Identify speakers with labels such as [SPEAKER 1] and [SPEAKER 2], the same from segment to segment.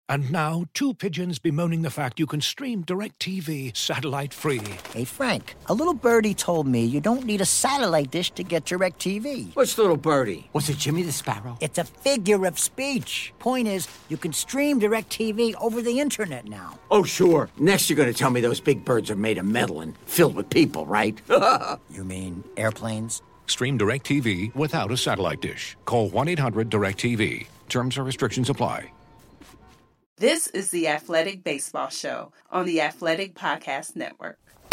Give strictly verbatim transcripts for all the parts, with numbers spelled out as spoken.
[SPEAKER 1] And now, two pigeons bemoaning the fact you can stream DirecTV satellite-free.
[SPEAKER 2] Hey, Frank, a little birdie told me you don't need a satellite dish to get DirecTV.
[SPEAKER 3] What's little birdie?
[SPEAKER 4] Was it Jimmy the Sparrow?
[SPEAKER 2] It's a figure of speech. Point is, you can stream DirecTV over the internet now.
[SPEAKER 3] Oh, sure. Next you're going to tell me those big birds are made of metal and filled with people, right?
[SPEAKER 2] You mean airplanes?
[SPEAKER 1] Stream DirecTV without a satellite dish. Call one eight hundred direct T V. Terms and restrictions apply.
[SPEAKER 5] This is the Athletic Baseball Show on the Athletic Podcast Network.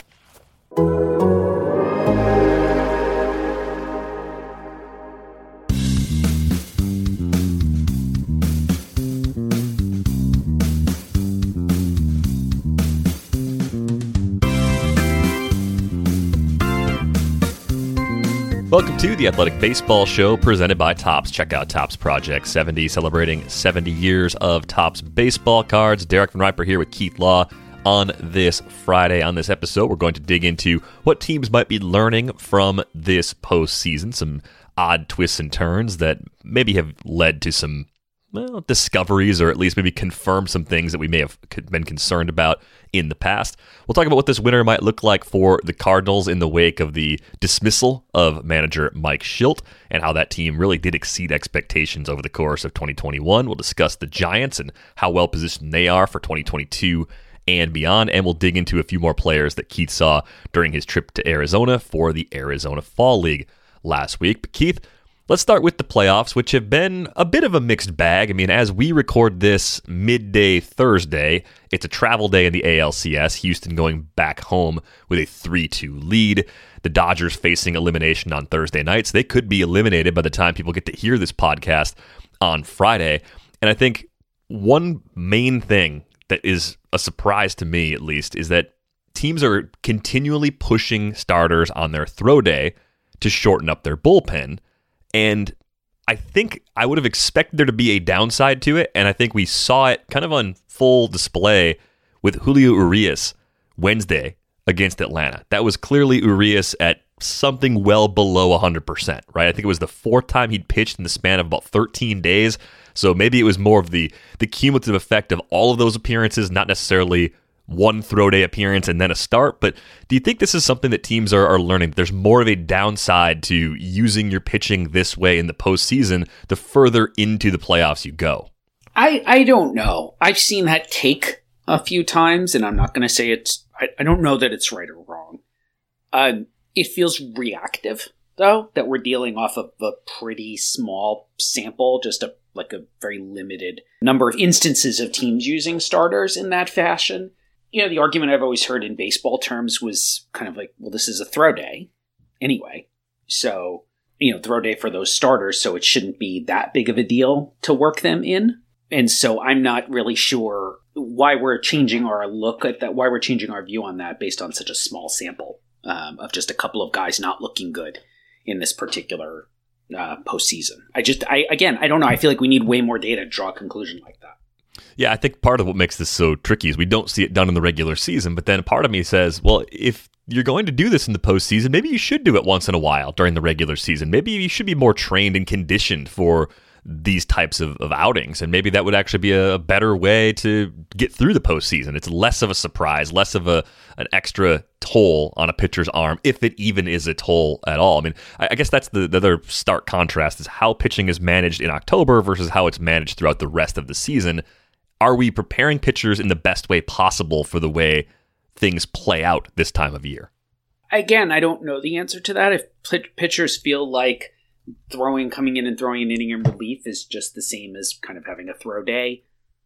[SPEAKER 6] Welcome to the Athletic Baseball Show presented by Topps. Check out Topps Project seventy, celebrating seventy years of Topps baseball cards. Derek Van Riper here with Keith Law. On this Friday, on this episode, we're going to dig into what teams might be learning from this postseason, some odd twists and turns that maybe have led to some well, discoveries, or at least maybe confirmed some things that we may have been concerned about in the past. We'll talk about what this winter might look like for the Cardinals in the wake of the dismissal of manager Mike Shildt and how that team really did exceed expectations over the course of twenty twenty-one. We'll discuss the Giants and how well positioned they are for twenty twenty-two and beyond, and we'll dig into a few more players that Keith saw during his trip to Arizona for the Arizona Fall League last week. But Keith, let's start with the playoffs, which have been a bit of a mixed bag. I mean, as we record this midday Thursday, it's a travel day in the A L C S. Houston going back home with a three two lead. The Dodgers facing elimination on Thursday night, so they could be eliminated by the time people get to hear this podcast on Friday. And I think one main thing that is a surprise to me, at least, is that teams are continually pushing starters on their throw day to shorten up their bullpen. And I think I would have expected there to be a downside to it, and I think we saw it kind of on full display with Julio Urias Wednesday against Atlanta. That was clearly Urias at something well below one hundred percent, right? I think it was the fourth time he'd pitched in the span of about thirteen days, so maybe it was more of the, the cumulative effect of all of those appearances, not necessarily one throw day appearance and then a start. But do you think this is something that teams are, are learning? There's more of a downside to using your pitching this way in the postseason the further into the playoffs you go?
[SPEAKER 7] I, I don't know. I've seen that take a few times, and I'm not going to say it's, I, I don't know that it's right or wrong. Uh, it feels reactive, though, that we're dealing off of a pretty small sample, just a like a very limited number of instances of teams using starters in that fashion. You know, the argument I've always heard in baseball terms was kind of like, well, this is a throw day anyway. So, you know, throw day for those starters, so it shouldn't be that big of a deal to work them in. And so I'm not really sure why we're changing our look at that, why we're changing our view on that based on such a small sample um, of just a couple of guys not looking good in this particular uh, postseason. I just, I again, I don't know. I feel like we need way more data to draw a conclusion like that.
[SPEAKER 6] Yeah, I think part of what makes this so tricky is we don't see it done in the regular season, but then part of me says, well, if you're going to do this in the postseason, maybe you should do it once in a while during the regular season. Maybe you should be more trained and conditioned for these types of, of outings, and maybe that would actually be a better way to get through the postseason. It's less of a surprise, less of a an extra toll on a pitcher's arm, if it even is a toll at all. I mean, I, I guess that's the, the other stark contrast is how pitching is managed in October versus how it's managed throughout the rest of the season. Are we preparing pitchers in the best way possible for the way things play out this time of year?
[SPEAKER 7] Again, I don't know the answer to that. If p- pitchers feel like throwing, coming in and throwing an inning in relief is just the same as kind of having a throw day,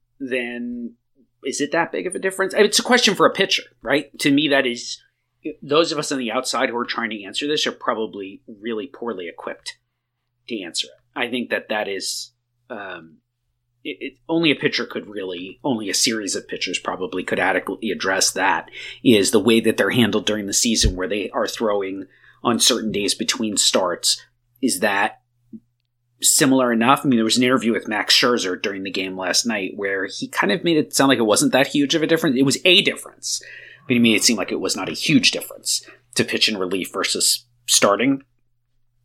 [SPEAKER 7] then is it that big of a difference? It's a question for a pitcher, right? To me, that is, those of us on the outside who are trying to answer this are probably really poorly equipped to answer it. I think that that is, um, it, it, only a pitcher could really, only a series of pitchers probably could adequately address that, is the way that they're handled during the season where they are throwing on certain days between starts. Is that similar enough? I mean, there was an interview with Max Scherzer during the game last night where he kind of made it sound like it wasn't that huge of a difference. It was a difference, but he made it seem like it was not a huge difference to pitch in relief versus starting.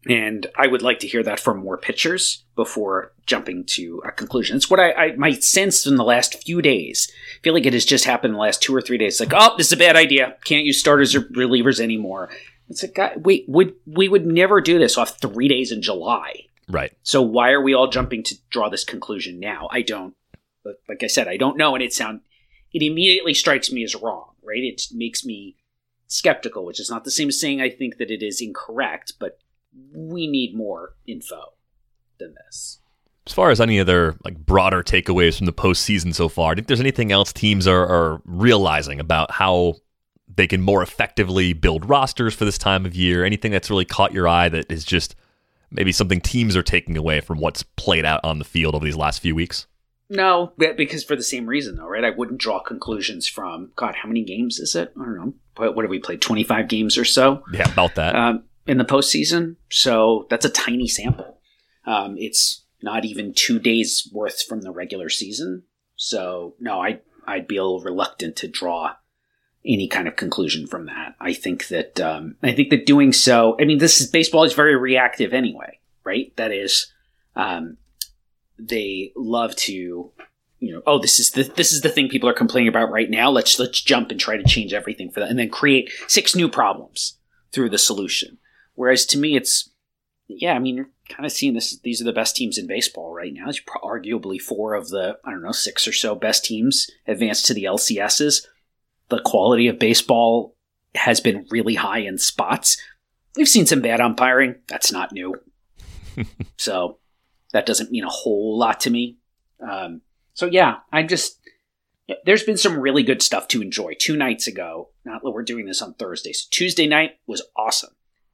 [SPEAKER 7] And I would like to hear that from more pitchers before jumping to a conclusion. It's what I, I my sense in the last few days. I feel like it has just happened in the last two or three days. It's like, oh, this is a bad idea. Can't use starters or relievers anymore. It's like, God, wait, would we would never do this off three days in July.
[SPEAKER 6] Right.
[SPEAKER 7] So why are we all jumping to draw this conclusion now? I don't, like I said, I don't know. And it sound, it immediately strikes me as wrong, right? It makes me skeptical, which is not the same as saying I think that it is incorrect, but we need more info than this.
[SPEAKER 6] As far as any other like broader takeaways from the postseason so far, I think there's anything else teams are, are realizing about how they can more effectively build rosters for this time of year? Anything that's really caught your eye that is just maybe something teams are taking away from what's played out on the field over these last few weeks?
[SPEAKER 7] No, because for the same reason, though, right? I wouldn't draw conclusions from, God, how many games is it? I don't know. What have we played? twenty-five games or so?
[SPEAKER 6] Yeah, about that.
[SPEAKER 7] Um, in the postseason. So that's a tiny sample. Um, it's not even two days worth from the regular season. So, no, I, I'd be a little reluctant to draw any kind of conclusion from that. I think that um, I think that doing so, I mean, this is baseball is very reactive anyway, right? That is, um, they love to, you know, oh, this is the this is the thing people are complaining about right now. Let's let's jump and try to change everything for that, and then create six new problems through the solution. Whereas to me, it's yeah, I mean, you're kind of seeing this. These are the best teams in baseball right now. It's arguably four of the I don't know six or so best teams advanced to the L C S's. The quality of baseball has been really high in spots. We've seen some bad umpiring. That's not new. So that doesn't mean a whole lot to me. Um, so yeah, I just, there's been some really good stuff to enjoy. Two nights ago, not that we're doing this on Thursday. So Tuesday night was awesome.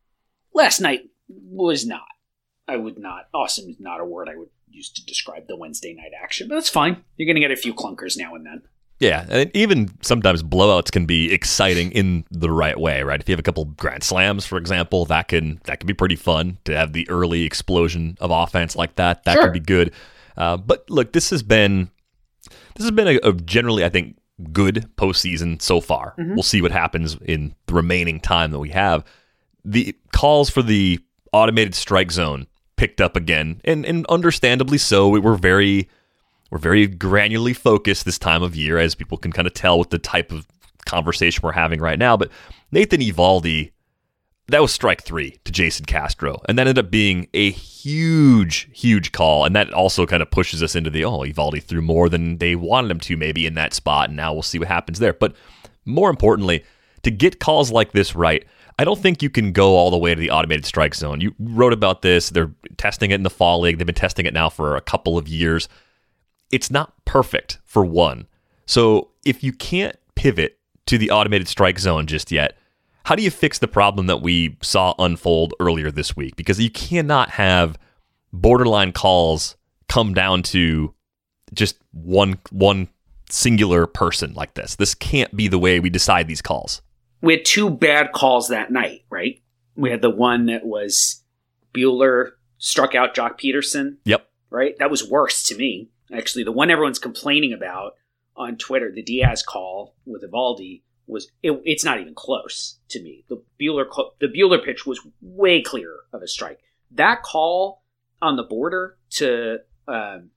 [SPEAKER 7] Last night was not. I would not, awesome is not a word I would use to describe the Wednesday night action, but that's fine. You're going to get a few clunkers now and then.
[SPEAKER 6] Yeah, and even sometimes blowouts can be exciting in the right way, right? If you have a couple grand slams, for example, that can that can be pretty fun to have the early explosion of offense like that. That
[SPEAKER 7] Sure.
[SPEAKER 6] can be good. Uh, but look, this has been this has been a, a generally, I think, good postseason so far. Mm-hmm. We'll see what happens in the remaining time that we have. The calls for the automated strike zone picked up again, and and understandably so. We were very We're very granularly focused this time of year, as people can kind of tell with the type of conversation we're having right now. But Nathan Eovaldi, that was strike three to Jason Castro. And that ended up being a huge, huge call. And that also kind of pushes us into the, oh, Eovaldi threw more than they wanted him to maybe in that spot. And now we'll see what happens there. But more importantly, to get calls like this right, I don't think you can go all the way to the automated strike zone. You wrote about this. They're testing it in the fall league. They've been testing it now for a couple of years. It's not perfect, for one. So if you can't pivot to the automated strike zone just yet, how do you fix the problem that we saw unfold earlier this week? Because you cannot have borderline calls come down to just one one singular person like this. This can't be the way we decide these calls.
[SPEAKER 7] We had two bad calls that night, right? We had the one that was Buehler struck out Jock Peterson.
[SPEAKER 6] Yep.
[SPEAKER 7] Right? That was worse to me. Actually, the one everyone's complaining about on Twitter, the Diaz call with Eovaldi, was it, it's not even close to me. The Buehler the Buehler pitch was way clearer of a strike. That call on the border to um,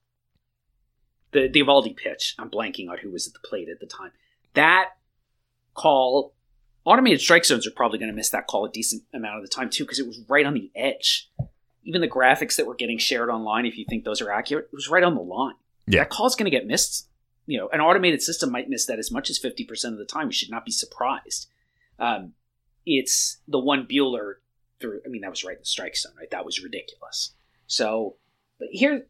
[SPEAKER 7] the the Eovaldi pitch, I'm blanking on who was at the plate at the time. That call, automated strike zones are probably going to miss that call a decent amount of the time too, because it was right on the edge. Even the graphics that were getting shared online, if you think those are accurate, it was right on the line.
[SPEAKER 6] Yeah.
[SPEAKER 7] That call's going to get missed. You know, an automated system might miss that as much as fifty percent of the time. We should not be surprised. Um, it's the one Buehler through. I mean, that was right in the strike zone, right? That was ridiculous. So, but here,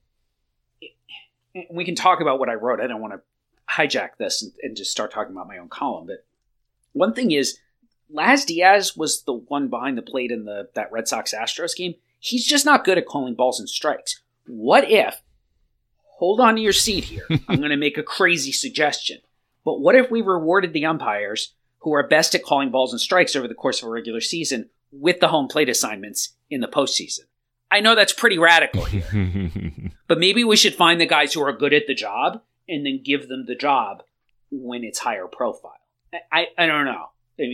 [SPEAKER 7] we can talk about what I wrote. I don't want to hijack this and, and just start talking about my own column. But one thing is, Laz Diaz was the one behind the plate in the that Red Sox-Astros game. He's just not good at calling balls and strikes. What if, hold on to your seat here, I'm going to make a crazy suggestion, but what if we rewarded the umpires who are best at calling balls and strikes over the course of a regular season with the home plate assignments in the postseason? I know that's pretty radical here, but maybe we should find the guys who are good at the job and then give them the job when it's higher profile. I, I, I don't know. I mean, that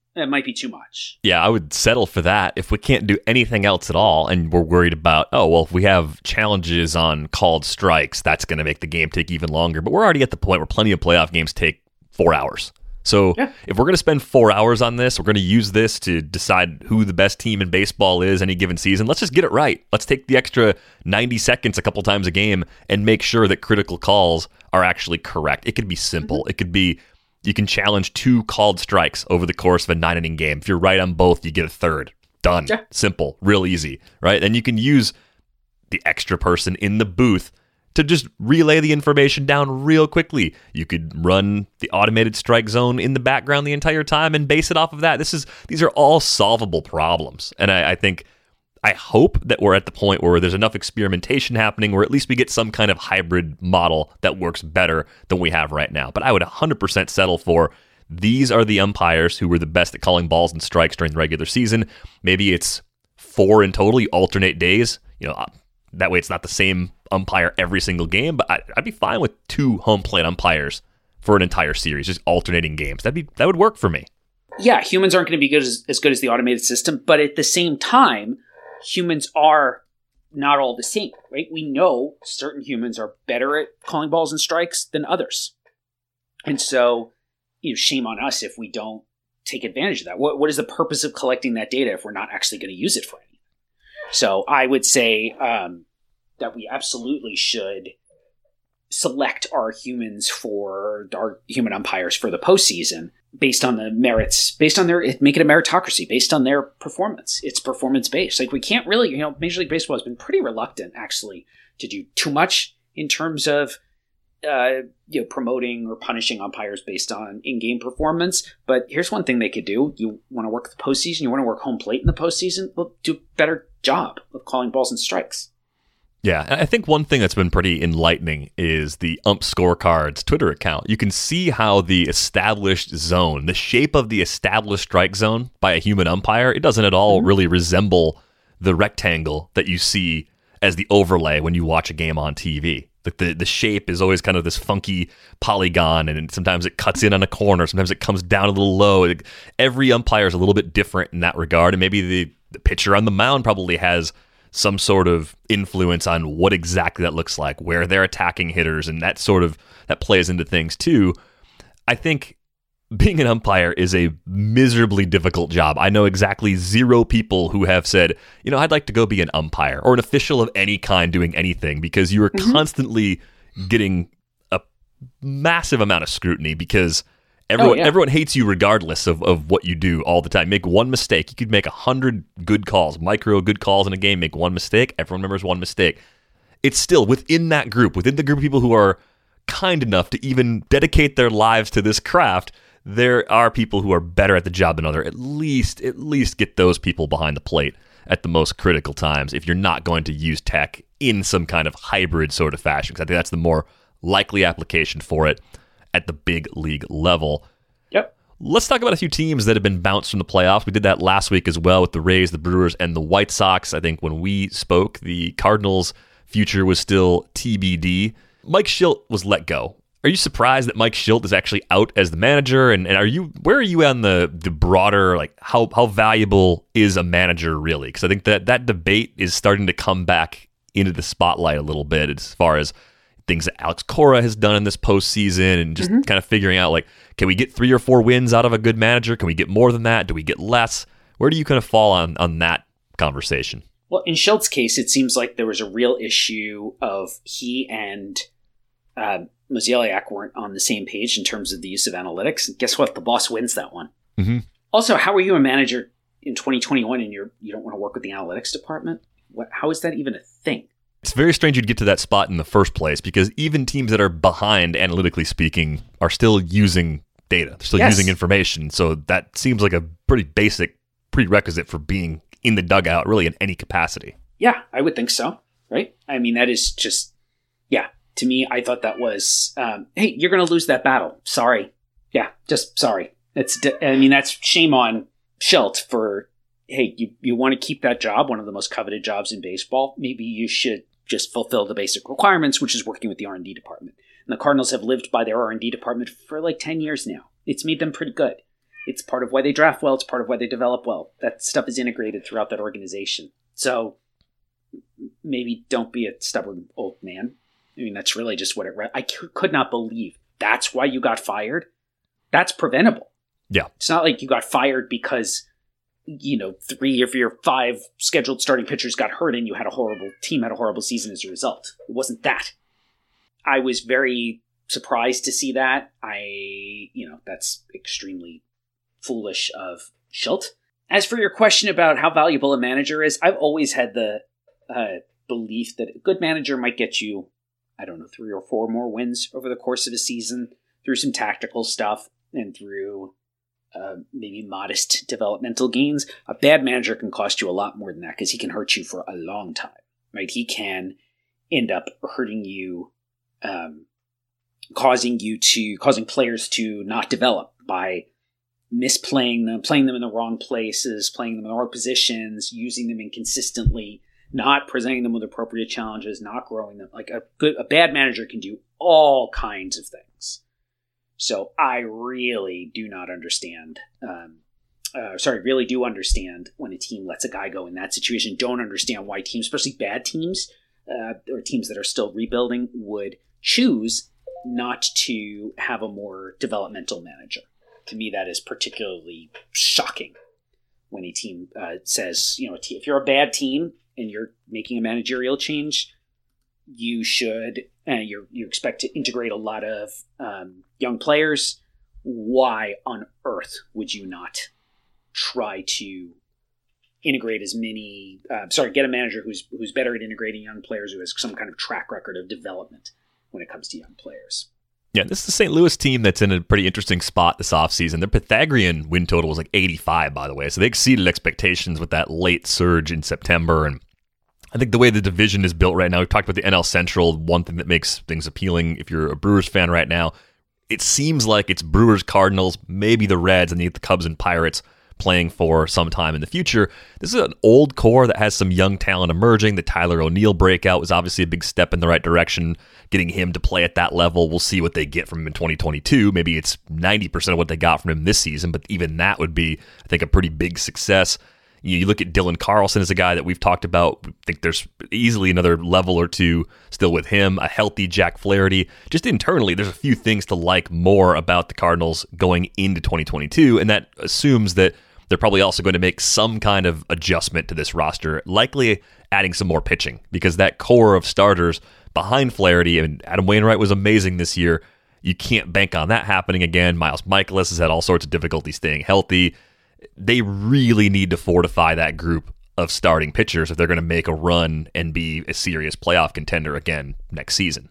[SPEAKER 7] It might be too much.
[SPEAKER 6] Yeah, I would settle for that if we can't do anything else at all and we're worried about, oh, well, if we have challenges on called strikes, that's going to make the game take even longer. But we're already at the point where plenty of playoff games take four hours. So yeah. If we're going to spend four hours on this, we're going to use this to decide who the best team in baseball is any given season. Let's just get it right. Let's take the extra ninety seconds a couple times a game and make sure that critical calls are actually correct. It could be simple. Mm-hmm. It could be you can challenge two called strikes over the course of a nine-inning game. If you're right on both, you get a third. Done. Yeah. Simple. Real easy. Right? And you can use the extra person in the booth to just relay the information down real quickly. You could run the automated strike zone in the background the entire time and base it off of that. This is these are all solvable problems. And I, I think, I hope that we're at the point where there's enough experimentation happening where at least we get some kind of hybrid model that works better than we have right now. But I would one hundred percent settle for these are the umpires who were the best at calling balls and strikes during the regular season. Maybe it's four in total, you alternate days. You know, that way it's not the same umpire every single game, but I, I'd be fine with two home plate umpires for an entire series, just alternating games. That'd be that would work for me.
[SPEAKER 7] Yeah, humans aren't going to be good as, as good as the automated system, but at the same time, humans are not all the same, right? We know certain humans are better at calling balls and strikes than others. And so, you know, shame on us if we don't take advantage of that. What What is the purpose of collecting that data if we're not actually going to use it for anything? So I would say um, that we absolutely should select our humans for our human umpires for the postseason based on the merits, based on their, make it a meritocracy, based on their performance. It's performance based. Like we can't really, you know, Major League Baseball has been pretty reluctant actually to do too much in terms of, uh, you know, promoting or punishing umpires based on in-game performance. But here's one thing they could do. You want to work the postseason, you want to work home plate in the postseason, well, do a better job of calling balls and strikes.
[SPEAKER 6] Yeah, and I think one thing that's been pretty enlightening is the Ump Scorecards Twitter account. You can see how the established zone, the shape of the established strike zone by a human umpire, it doesn't at all mm-hmm. really resemble the rectangle that you see as the overlay when you watch a game on T V. Like the, the shape is always kind of this funky polygon, and sometimes it cuts in on a corner, sometimes it comes down a little low. Every umpire is a little bit different in that regard, and maybe the, the pitcher on the mound probably has some sort of influence on what exactly that looks like, where they're attacking hitters, and that sort of that plays into things too. I think being an umpire is a miserably difficult job. I know exactly zero people who have said, you know, I'd like to go be an umpire or an official of any kind doing anything, because you are mm-hmm. constantly getting a massive amount of scrutiny because Everyone, oh, yeah. everyone hates you regardless of, of what you do all the time. Make one mistake. You could make a hundred good calls, micro good calls in a game, make one mistake. Everyone remembers one mistake. It's still within that group, within the group of people who are kind enough to even dedicate their lives to this craft, there are people who are better at the job than others. At least, at least get those people behind the plate at the most critical times if you're not going to use tech in some kind of hybrid sort of fashion, because I think that's the more likely application for it at the big league level.
[SPEAKER 7] Yep.
[SPEAKER 6] Let's talk about a few teams that have been bounced from the playoffs. We did that last week as well with the Rays, the Brewers, and the White Sox. I think when we spoke, the Cardinals' future was still T B D. Mike Shildt was let go. Are you surprised that Mike Shildt is actually out as the manager? And, and are you where are you on the the broader, like how how valuable is a manager really? Because I think that that debate is starting to come back into the spotlight a little bit as far as things that Alex Cora has done in this postseason, and just mm-hmm. kind of figuring out, like, can we get three or four wins out of a good manager? Can we get more than that? Do we get less? Where do you kind of fall on, on that conversation?
[SPEAKER 7] Well, in Shilt's case, it seems like there was a real issue of he and uh, Mozeliak weren't on the same page in terms of the use of analytics. And guess what? The boss wins that one.
[SPEAKER 6] Mm-hmm.
[SPEAKER 7] Also, how are you a manager in twenty twenty-one and you're, you don't want to work with the analytics department? What? How is that even a thing?
[SPEAKER 6] It's very strange you'd get to that spot in the first place, because even teams that are behind, analytically speaking, are still using data. They're still yes. using information. So that seems like a pretty basic prerequisite for being in the dugout, really, in any capacity.
[SPEAKER 7] Yeah, I would think so, right? I mean, that is just, yeah, to me, I thought that was, um, hey, you're going to lose that battle. Sorry. Yeah, just sorry. It's, I mean, that's shame on Shildt for, hey, you, you want to keep that job, one of the most coveted jobs in baseball. Maybe you should just fulfill the basic requirements, which is working with the R and D department. And the Cardinals have lived by their R and D department for like ten years now. It's made them pretty good. It's part of why they draft well. It's part of why they develop well. That stuff is integrated throughout that organization. So maybe don't be a stubborn old man. I mean, that's really just what it... Re- I c- could not believe that's why you got fired. That's preventable.
[SPEAKER 6] Yeah.
[SPEAKER 7] It's not like you got fired because, you know, three of your five scheduled starting pitchers got hurt and you had a horrible team, had a horrible season as a result. It wasn't that. I was very surprised to see that. I, you know, that's extremely foolish of Shildt. As for your question about how valuable a manager is, I've always had the uh, belief that a good manager might get you, I don't know, three or four more wins over the course of a season through some tactical stuff and through uh, maybe modest developmental gains. A bad manager can cost you a lot more than that because he can hurt you for a long time, right? He can end up hurting you, um, causing you to, causing players to not develop by misplaying them, playing them in the wrong places, playing them in the wrong positions, using them inconsistently, not presenting them with appropriate challenges, not growing them. Like a good, a bad manager can do all kinds of things. So I really do not understand. Um, uh, sorry, really do understand when a team lets a guy go in that situation. Don't understand why teams, especially bad teams uh, or teams that are still rebuilding, would choose not to have a more developmental manager. To me, that is particularly shocking when a team uh, says, you know, if you're a bad team and you're making a managerial change, you should, uh, you you expect to integrate a lot of um, young players. Why on earth would you not try to integrate as many, uh, sorry, get a manager who's who's better at integrating young players, who has some kind of track record of development when it comes to young players?
[SPEAKER 6] Yeah, this is the Saint Louis team that's in a pretty interesting spot this offseason. Their Pythagorean win total was like eighty-five, by the way, so they exceeded expectations with that late surge in September. And I think the way the division is built right now, we've talked about the N L Central, one thing that makes things appealing if you're a Brewers fan right now, it seems like it's Brewers, Cardinals, maybe the Reds, and the Cubs and Pirates playing for some time in the future. This is an old core that has some young talent emerging. The Tyler O'Neill breakout was obviously a big step in the right direction. Getting him to play at that level, we'll see what they get from him in twenty twenty-two. Maybe it's ninety percent of what they got from him this season, but even that would be, I think, a pretty big success. You look at Dylan Carlson as a guy that we've talked about. I think there's easily another level or two still with him. A healthy Jack Flaherty. Just internally, there's a few things to like more about the Cardinals going into twenty twenty-two, and that assumes that they're probably also going to make some kind of adjustment to this roster, likely adding some more pitching, because that core of starters behind Flaherty, and Adam Wainwright was amazing this year. You can't bank on that happening again. Miles Michaelis has had all sorts of difficulty staying healthy. They really need to fortify that group of starting pitchers if they're going to make a run and be a serious playoff contender again next season.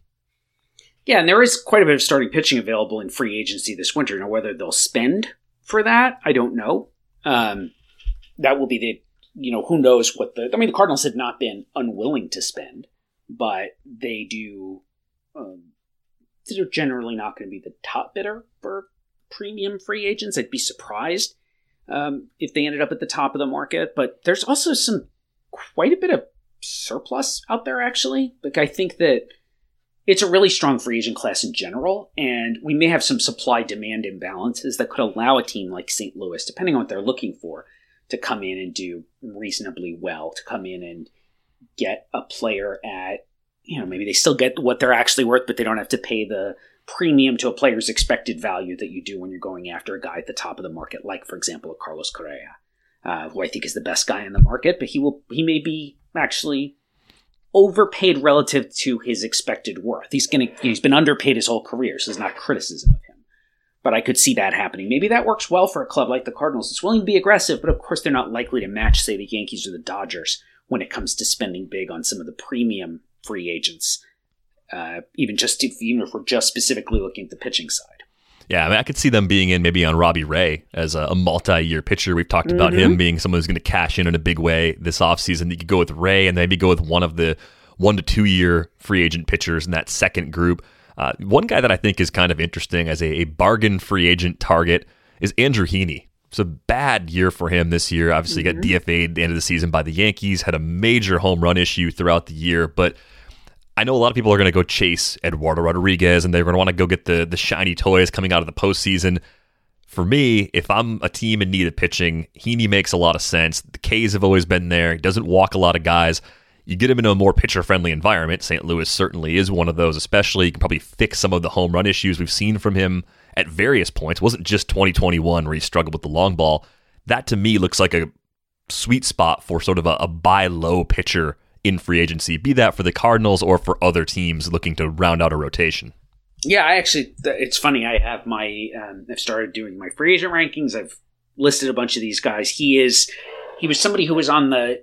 [SPEAKER 7] Yeah, and there is quite a bit of starting pitching available in free agency this winter. Now, whether they'll spend for that, I don't know. Um, that will be the, you know, who knows what the, I mean, the Cardinals have not been unwilling to spend, but they do, um, they're generally not going to be the top bidder for premium free agents. I'd be surprised um, if they ended up at the top of the market, but there's also some, quite a bit of surplus out there, actually. Like, I think that it's a really strong free agent class in general, and we may have some supply-demand imbalances that could allow a team like Saint Louis, depending on what they're looking for, to come in and do reasonably well, to come in and get a player at, you know, maybe they still get what they're actually worth, but they don't have to pay the premium to a player's expected value that you do when you're going after a guy at the top of the market, like, for example, a Carlos Correa, uh, who I think is the best guy in the market, but he will he may be actually overpaid relative to his expected worth. He's gonna he's been underpaid his whole career, so there's not criticism of him. But I could see that happening. Maybe that works well for a club like the Cardinals. It's willing to be aggressive, but of course they're not likely to match, say, the Yankees or the Dodgers when it comes to spending big on some of the premium free agents. Uh, even just if, even if we're just specifically looking at the pitching side.
[SPEAKER 6] Yeah, I mean, I could see them being in maybe on Robbie Ray as a, a multi-year pitcher. We've talked about mm-hmm. him being someone who's going to cash in in a big way this offseason. You could go with Ray and maybe go with one of the one to two year free agent pitchers in that second group. Uh, one guy that I think is kind of interesting as a, a bargain free agent target is Andrew Heaney. It's a bad year for him this year. Obviously, mm-hmm. got D F A'd at the end of the season by the Yankees, had a major home run issue throughout the year, but I know a lot of people are going to go chase Eduardo Rodriguez, and they're going to want to go get the the shiny toys coming out of the postseason. for me, if I'm a team in need of pitching, Heaney makes a lot of sense. The K's have always been there. He doesn't walk a lot of guys. You get him into a more pitcher-friendly environment. Saint Louis certainly is one of those, especially. You can probably fix some of the home run issues we've seen from him at various points. It wasn't just twenty twenty-one where he struggled with the long ball. That, to me, looks like a sweet spot for sort of a, a buy-low pitcher in free agency, be that for the Cardinals or for other teams looking to round out a rotation.
[SPEAKER 7] Yeah, I actually, it's funny. I have my, um, I've started doing my free agent rankings. I've listed a bunch of these guys. He is, he was somebody who was on the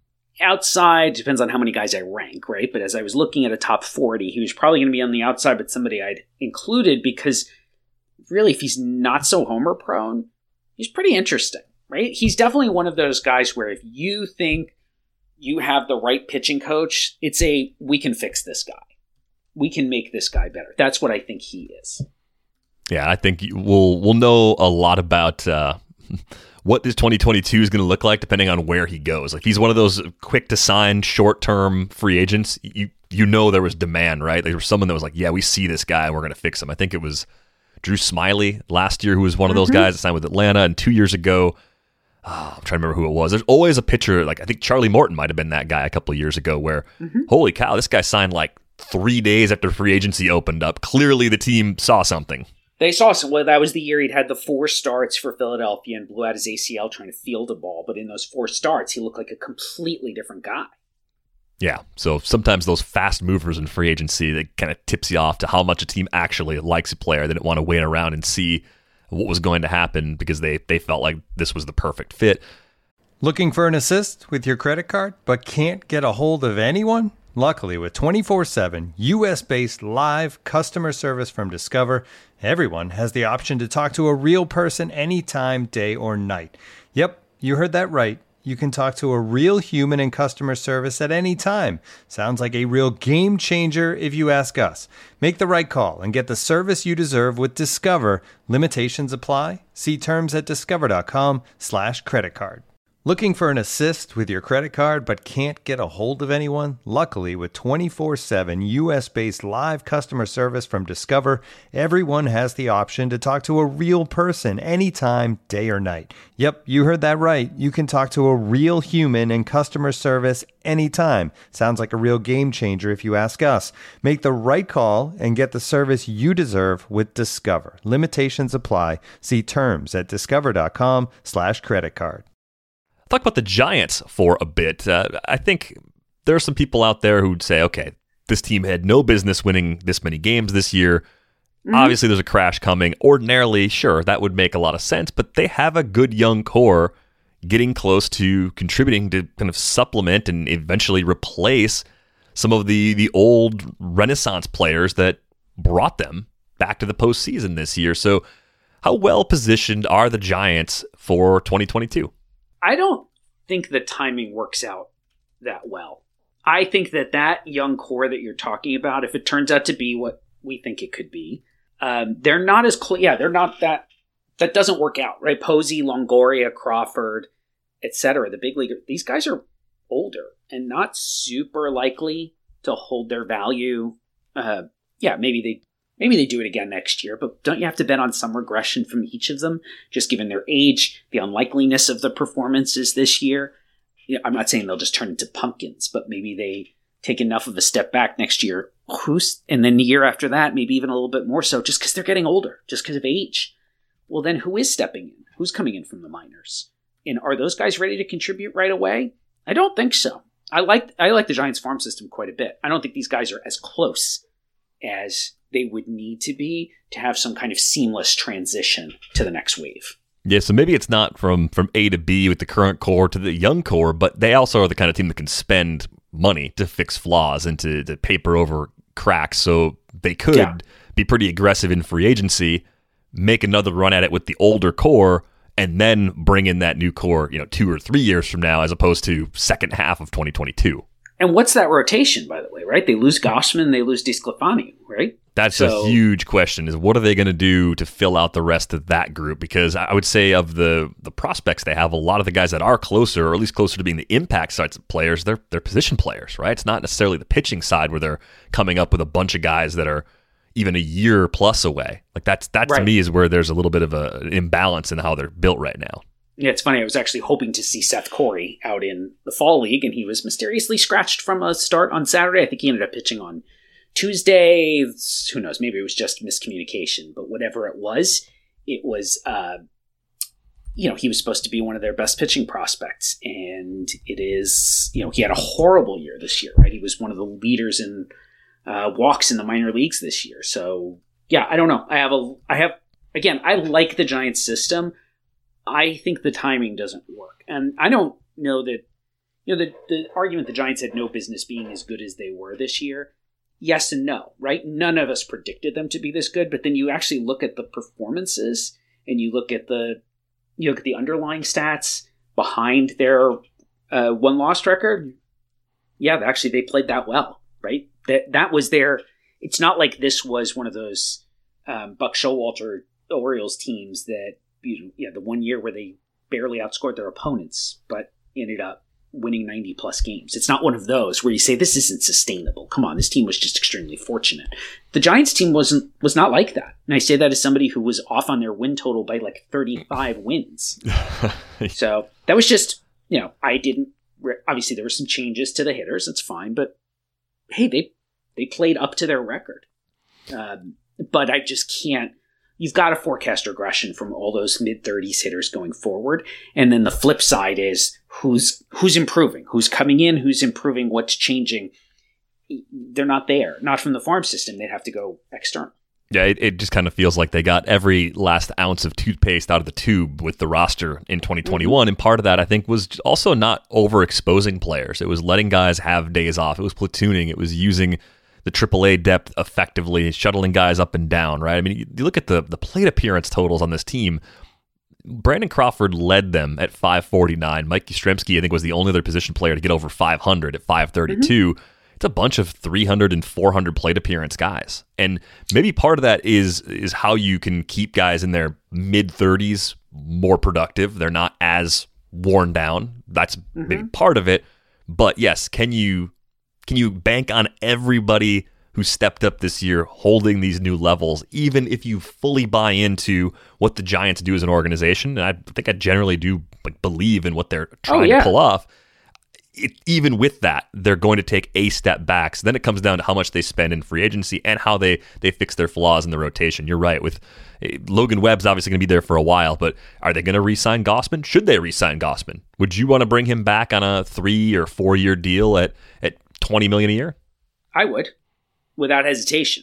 [SPEAKER 7] outside, depends on how many guys I rank, right? But as I was looking at a top forty, he was probably going to be on the outside, but somebody I'd included because really, if he's not so homer prone, he's pretty interesting, right? He's definitely one of those guys where if you think you have the right pitching coach, it's a, we can fix this guy. We can make this guy better. That's what I think he is.
[SPEAKER 6] Yeah, I think we'll we'll know a lot about uh, what this twenty twenty-two is going to look like depending on where he goes. Like, he's one of those quick to sign, short term free agents. You you know there was demand, right? There was someone that was like, yeah, we see this guy and we're going to fix him. I think it was Drew Smyly last year, who was one of those mm-hmm. guys that signed with Atlanta, and two years ago, oh, I'm trying to remember who it was. There's always a pitcher, like I think Charlie Morton might have been that guy a couple of years ago, where mm-hmm. holy cow, this guy signed like three days after free agency opened up. Clearly the team saw something.
[SPEAKER 7] They saw some. Well, that was the year he'd had the four starts for Philadelphia and blew out his A C L trying to field a ball. But in those four starts, he looked like a completely different guy.
[SPEAKER 6] Yeah, so sometimes those fast movers in free agency, that kind of tips you off to how much a team actually likes a player. They didn't want to wait around and see what was going to happen because they, they felt like this was the perfect fit.
[SPEAKER 4] Looking for an assist with your credit card but can't get a hold of anyone? Luckily, with twenty-four seven U S-based live customer service from Discover, everyone has the option to talk to a real person anytime, day or night. Yep, you heard that right. You can talk to a real human in customer service at any time. Sounds like a real game changer if you ask us. Make the right call and get the service you deserve with Discover. Limitations apply. See terms at discover.com slash credit card. Looking for an assist with your credit card but can't get a hold of anyone? Luckily, with twenty-four seven U S-based live customer service from Discover, everyone has the option to talk to a real person anytime, day or night. Yep, you heard that right. You can talk to a real human in customer service anytime. Sounds like a real game changer if you ask us. Make the right call and get the service you deserve with Discover. Limitations apply. See terms at discover.com slash credit card.
[SPEAKER 6] Talk about the Giants for a bit. Uh, I think there are some people out there who'd say, okay, this team had no business winning this many games this year. Mm-hmm. Obviously, there's a crash coming. Ordinarily, sure, that would make a lot of sense, but they have a good young core getting close to contributing to kind of supplement and eventually replace some of the, the old Renaissance players that brought them back to the postseason this year. So how well positioned are the Giants for twenty twenty-two?
[SPEAKER 7] I don't think the timing works out that well. I think that that young core that you're talking about, if it turns out to be what we think it could be, um, they're not as close. Yeah, they're not that. That doesn't work out, right? Posey, Longoria, Crawford, et cetera. The big league. These guys are older and not super likely to hold their value. Uh, yeah, maybe they. Maybe they do it again next year, but don't you have to bet on some regression from each of them, just given their age, the unlikeliness of the performances this year? You know, I'm not saying they'll just turn into pumpkins, but maybe they take enough of a step back next year. Who's, and then the year after that, maybe even a little bit more so, just because they're getting older, just because of age. Well, then who is stepping in? Who's coming in from the minors? And are those guys ready to contribute right away? I don't think so. I like I like the Giants farm system quite a bit. I don't think these guys are as close as they would need to be to have some kind of seamless transition to the next wave.
[SPEAKER 6] Yeah, so maybe it's not from, from A to B with the current core to the young core, but they also are the kind of team that can spend money to fix flaws and to, to paper over cracks. So they could yeah. be pretty aggressive in free agency, make another run at it with the older core, and then bring in that new core, you know, two or three years from now, as opposed to second half of twenty twenty-two.
[SPEAKER 7] And what's that rotation, by the way, right? They lose Gossman, they lose DeSclafani, right?
[SPEAKER 6] That's
[SPEAKER 7] so,
[SPEAKER 6] a huge question, is what are they going to do to fill out the rest of that group? Because I would say of the the prospects they have, a lot of the guys that are closer, or at least closer to being the impact sides of players, they're, they're position players, right? It's not necessarily the pitching side where they're coming up with a bunch of guys that are even a year plus away. Like that's that
[SPEAKER 7] Right.
[SPEAKER 6] to me is where there's a little bit of a, an imbalance in how they're built right now.
[SPEAKER 7] Yeah, it's funny. I was actually hoping to see Seth Corey out in the fall league, and he was mysteriously scratched from a start on Saturday. I think he ended up pitching on Tuesday. Who knows? Maybe it was just miscommunication, but whatever it was, it was, uh, you know, he was supposed to be one of their best pitching prospects. And it is, you know, he had a horrible year this year, right? He was one of the leaders in uh, walks in the minor leagues this year. So, yeah, I don't know. I have a, I have, again, I like the Giants system. I think the timing doesn't work. And I don't know that, you know, the, the argument the Giants had no business being as good as they were this year. Yes and no, right? None of us predicted them to be this good, but then you actually look at the performances and you look at the, you look at the underlying stats behind their uh, one-loss record. Yeah, actually they played that well, right? That that was their, it's not like this was one of those um, Buck Showalter Orioles teams that, you know, yeah, the one year where they barely outscored their opponents, but ended up winning ninety plus games. It's not one of those where you say this isn't sustainable. Come on, this team was just extremely fortunate. The Giants team wasn't was not like that. And I say that as somebody who was off on their win total by like thirty-five wins. So that was just, you know, I didn't obviously there were some changes to the hitters, it's fine, but hey, they they played up to their record. Um, but I just can't. You've got to forecast regression from all those mid-thirties hitters going forward. And then the flip side is who's who's improving, who's coming in, who's improving, what's changing. They're not there. Not from the farm system. They'd have to go external.
[SPEAKER 6] Yeah, it, it just kind of feels like they got every last ounce of toothpaste out of the tube with the roster in twenty twenty-one. Mm-hmm. And part of that, I think, was also not overexposing players. It was letting guys have days off. It was platooning. It was using the triple A depth effectively, shuttling guys up and down, right? I mean, you, you look at the, the plate appearance totals on this team. Brandon Crawford led them at five forty-nine. Mike Yastrzemski, I think, was the only other position player to get over five hundred at five thirty-two. Mm-hmm. It's a bunch of three hundred and four hundred plate appearance guys. And maybe part of that is is how you can keep guys in their mid-thirties more productive. They're not as worn down. That's mm-hmm. maybe part of it. But yes, can you can you bank on everybody who stepped up this year holding these new levels, even if you fully buy into what the Giants do as an organization? And I think I generally do like believe in what they're trying oh, yeah. to pull off. It, even with that, they're going to take a step back. So then it comes down to how much they spend in free agency and how they, they fix their flaws in the rotation. You're right. With uh, Logan Webb's obviously going to be there for a while, but are they going to re-sign Gausman? Should they re-sign Gausman? Would you want to bring him back on a three or four year deal at, at twenty million dollars a year?
[SPEAKER 7] I would, without hesitation.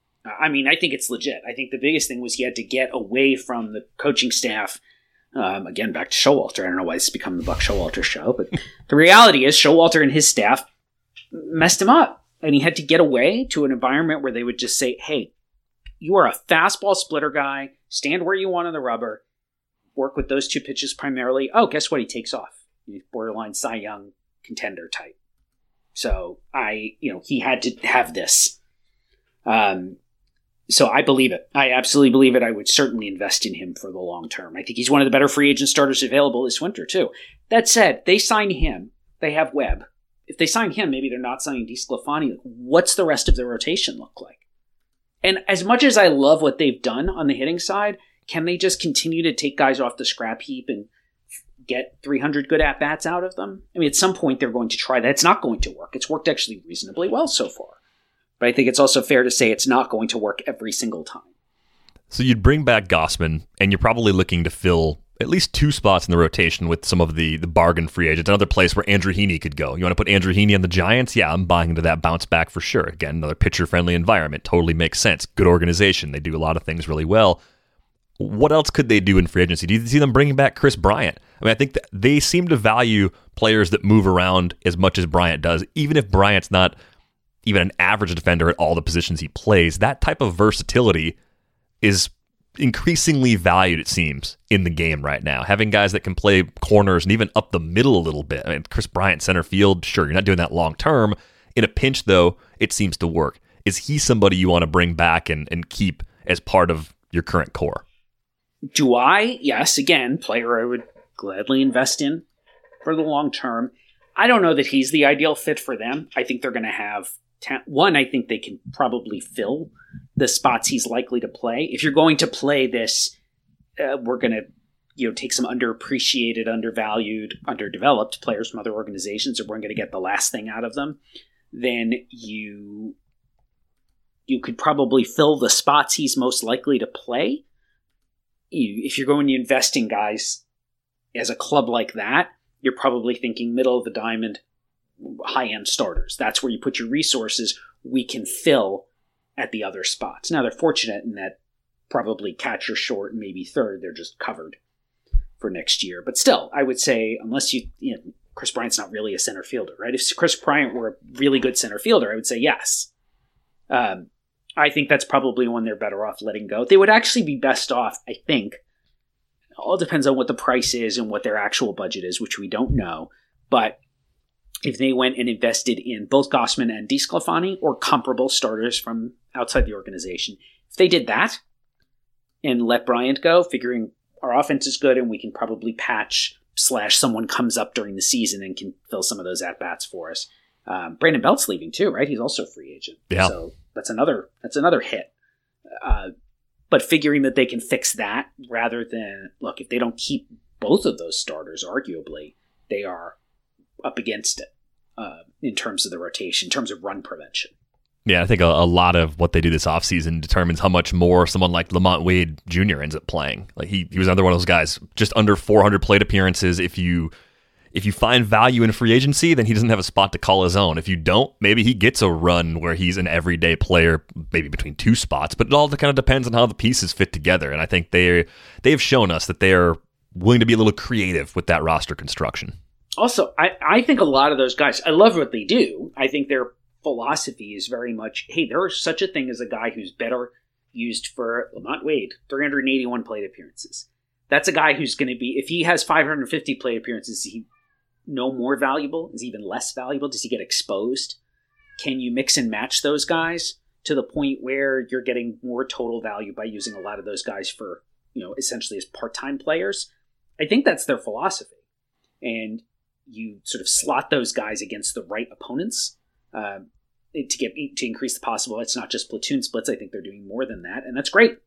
[SPEAKER 7] I mean, I think it's legit. I think the biggest thing was he had to get away from the coaching staff. Um, again, back to Showalter. I don't know why it's become the Buck Showalter show, but the reality is Showalter and his staff messed him up. And he had to get away to an environment where they would just say, hey, you are a fastball splitter guy. Stand where you want on the rubber. Work with those two pitches primarily. Oh, guess what? He takes off. He's borderline Cy Young contender type. So I, you know, he had to have this. Um, So I believe it. I absolutely believe it. I would certainly invest in him for the long term. I think he's one of the better free agent starters available this winter, too. That said, they sign him. They have Webb. If they sign him, maybe they're not signing DeSclafani. What's the rest of the rotation look like? And as much as I love what they've done on the hitting side, can they just continue to take guys off the scrap heap and get three hundred good at-bats out of them? I mean, at some point they're going to try that. It's not going to work. It's worked actually reasonably well so far. But I think it's also fair to say it's not going to work every single time.
[SPEAKER 6] So you'd bring back Gausman, and you're probably looking to fill at least two spots in the rotation with some of the, the bargain free agents. Another place where Andrew Heaney could go. You want to put Andrew Heaney on the Giants? Yeah, I'm buying into that bounce back for sure. Again, another pitcher-friendly environment. Totally makes sense. Good organization. They do a lot of things really well. What else could they do in free agency? Do you see them bringing back Chris Bryant? I mean, I think that they seem to value players that move around as much as Bryant does, even if Bryant's not even an average defender at all the positions he plays. That type of versatility is increasingly valued, it seems, in the game right now. Having guys that can play corners and even up the middle a little bit. I mean, Chris Bryant, center field, sure, you're not doing that long term. In a pinch, though, it seems to work. Is he somebody you want to bring back and, and keep as part of your current core?
[SPEAKER 7] Do I? Yes. Again, player I would gladly invest in for the long term. I don't know that he's the ideal fit for them. I think they're going to have ta- one, I think they can probably fill the spots he's likely to play. If you're going to play this, uh, we're going to you know take some underappreciated, undervalued, underdeveloped players from other organizations, or we're going to get the last thing out of them, then you you could probably fill the spots he's most likely to play. You, if you're going to invest in guys as a club like that, you're probably thinking middle of the diamond, high-end starters. That's where you put your resources. We can fill at the other spots. Now, they're fortunate in that probably catcher short and maybe third, they're just covered for next year. But still, I would say, unless you, you know, Chris Bryant's not really a center fielder, right? If Chris Bryant were a really good center fielder, I would say yes. Um, I think that's probably one they're better off letting go. They would actually be best off, I think. It all depends on what the price is and what their actual budget is, which we don't know. But if they went and invested in both Gausman and DeSclafani or comparable starters from outside the organization, if they did that and let Bryant go, figuring our offense is good and we can probably patch slash someone comes up during the season and can fill some of those at-bats for us. Um, Brandon Belt's leaving too, right? He's also a free agent.
[SPEAKER 6] Yeah.
[SPEAKER 7] So that's another that's another hit. Uh, but figuring that they can fix that rather than, look, if they don't keep both of those starters, arguably, they are up against it uh, in terms of the rotation, in terms of run prevention.
[SPEAKER 6] Yeah, I think a, a lot of what they do this offseason determines how much more someone like Lamont Wade Junior ends up playing. Like he, he was another one of those guys, just under four hundred plate appearances. If you if you find value in free agency, then he doesn't have a spot to call his own. If you don't, maybe he gets a run where he's an everyday player, maybe between two spots. But it all kind of depends on how the pieces fit together. And I think they they've shown us that they're willing to be a little creative with that roster construction.
[SPEAKER 7] Also, I, I think a lot of those guys, I love what they do. I think their philosophy is very much, hey, there is such a thing as a guy who's better used for Lamont Wade, three hundred eighty-one plate appearances. That's a guy who's going to be, if he has five hundred fifty plate appearances, is he no more valuable? Is he even less valuable? Does he get exposed? Can you mix and match those guys to the point where you're getting more total value by using a lot of those guys for, you know, essentially as part-time players? I think that's their philosophy. And you sort of slot those guys against the right opponents uh, to get to increase the possible. It's not just platoon splits. I think they're doing more than that, and that's great.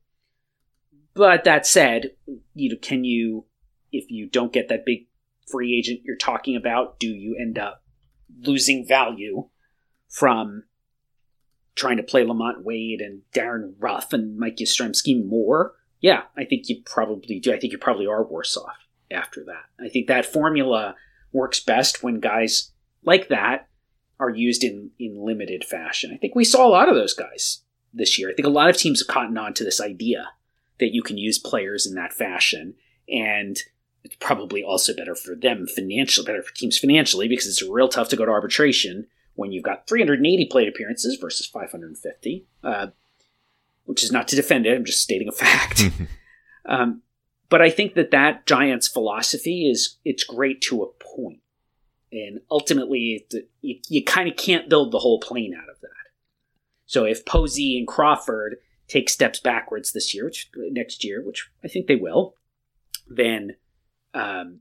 [SPEAKER 7] But that said, you know, can you, if you don't get that big free agent you're talking about, do you end up losing value from trying to play Lamont Wade and Darren Ruff and Mike Yastrzemski more? Yeah, I think you probably do. I think you probably are worse off after that. I think that formula works best when guys like that are used in, in limited fashion. I think we saw a lot of those guys this year. I think a lot of teams have cottoned on to this idea that you can use players in that fashion. And it's probably also better for them financially, better for teams financially, because it's real tough to go to arbitration when you've got three hundred eighty plate appearances versus five hundred fifty, uh, which is not to defend it. I'm just stating a fact. um, But I think that that Giants philosophy is, it's great to a point. And ultimately, it, you, you kind of can't build the whole plane out of that. So if Posey and Crawford take steps backwards this year, which, next year, which I think they will, then um,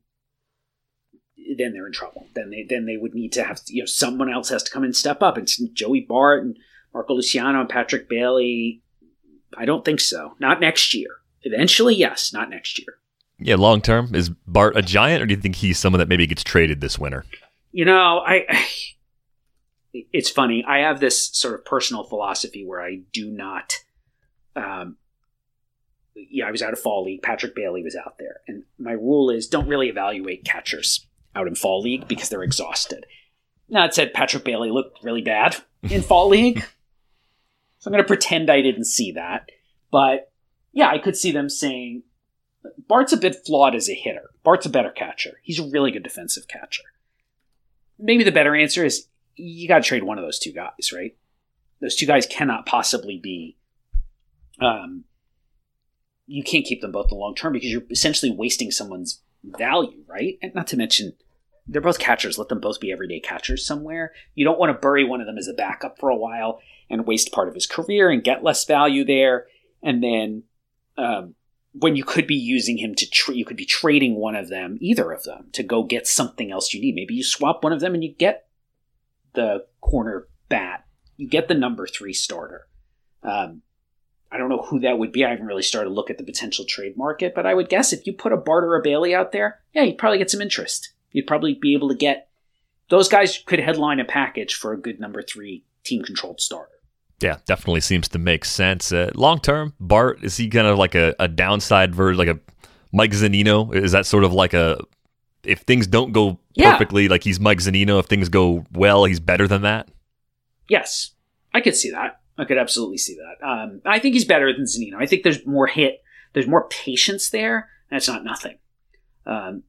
[SPEAKER 7] then they're in trouble. Then they then they would need to have, you know, someone else has to come and step up. And Joey Bart and Marco Luciano and Patrick Bailey, I don't think so. Not next year. Eventually, yes. Not next year.
[SPEAKER 6] Yeah, long term, is Bart a Giant, or do you think he's someone that maybe gets traded this winter?
[SPEAKER 7] You know, I, I it's funny. I have this sort of personal philosophy where I do not. Um, yeah, I was out of fall league. Patrick Bailey was out there, and my rule is don't really evaluate catchers out in fall league because they're exhausted. Now, it said Patrick Bailey looked really bad in fall league, so I'm going to pretend I didn't see that. But yeah, I could see them saying, Bart's a bit flawed as a hitter. Bart's a better catcher. He's a really good defensive catcher. Maybe the better answer is you got to trade one of those two guys, right? Those two guys cannot possibly be, um, you can't keep them both in the long term because you're essentially wasting someone's value, right? And not to mention, they're both catchers. Let them both be everyday catchers somewhere. You don't want to bury one of them as a backup for a while and waste part of his career and get less value there. And then, um, when you could be using him to, tra- you could be trading one of them, either of them, to go get something else you need. Maybe you swap one of them and you get the corner bat You get the number three starter. Um, I don't know who that would be. I haven't really started to look at the potential trade market, but I would guess if you put a Bart or a Bailey out there, yeah, you'd probably get some interest. You'd probably be able to get those guys could headline a package for a good number three team-controlled starter.
[SPEAKER 6] Yeah, definitely seems to make sense. Uh, long term, Bart, is he kind of like a, a downside version, like a Mike Zunino? Is that sort of like a, if things don't go perfectly, yeah. like he's Mike Zunino, if things go well, he's better than that?
[SPEAKER 7] Yes, I could see that. I could absolutely see that. Um, I think he's better than Zunino. I think there's more hit, there's more patience there, and it's not nothing. Um,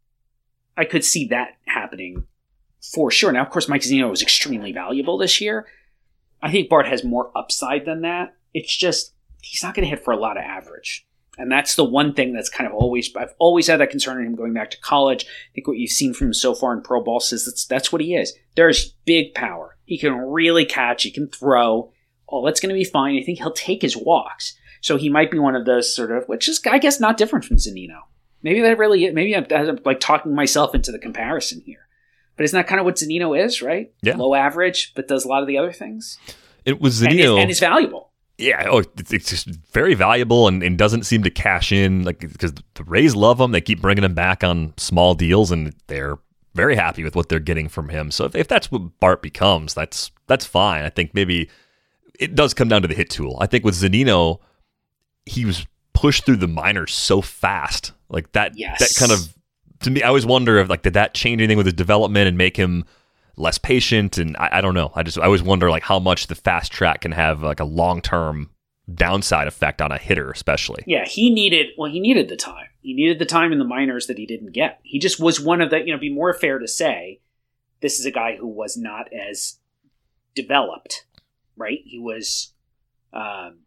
[SPEAKER 7] I could see that happening for sure. Now, of course, Mike Zunino was extremely valuable this year. I think Bart has more upside than that. It's just, he's not going to hit for a lot of average. And that's the one thing that's kind of always, I've always had that concern in him going back to college. I think what you've seen from him so far in pro ball says that's, that's what he is. There's big power. He can really catch. He can throw. Oh, that's going to be fine. I think he'll take his walks. So he might be one of those sort of, which is, I guess, not different from Zunino. Maybe that really, maybe I'm, I'm like talking myself into the comparison here. But isn't that kind of what Zunino is, right?
[SPEAKER 6] Yeah.
[SPEAKER 7] Low average, but does a lot of the other things.
[SPEAKER 6] It was Zunino.
[SPEAKER 7] And is, and is valuable.
[SPEAKER 6] Yeah, oh, it's, it's just very valuable and, and doesn't seem to cash in, like, because the Rays love him. They keep bringing him back on small deals, and they're very happy with what they're getting from him. So if, if that's what Bart becomes, that's that's fine. I think maybe it does come down to the hit tool. I think with Zunino, he was pushed through the minors so fast. Like that,
[SPEAKER 7] yes.
[SPEAKER 6] that kind of, to me, I always wonder if like did that change anything with his development and make him less patient? And I, I don't know. I just I always wonder like how much the fast track can have like a long term downside effect on a hitter, especially.
[SPEAKER 7] Yeah, he needed well, he needed the time. He needed the time in the minors that he didn't get. He just was one of the, you know, be more fair to say, this is a guy who was not as developed, right? He was, um,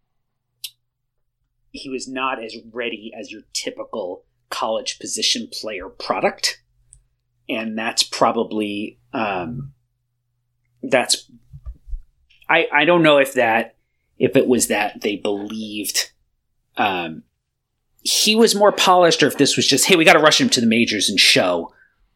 [SPEAKER 7] he was not as ready as your typical college position player product. And that's probably, um, that's, I, I don't know if that, if it was that they believed, um, he was more polished, or if this was just, hey, we got to rush him to the majors and show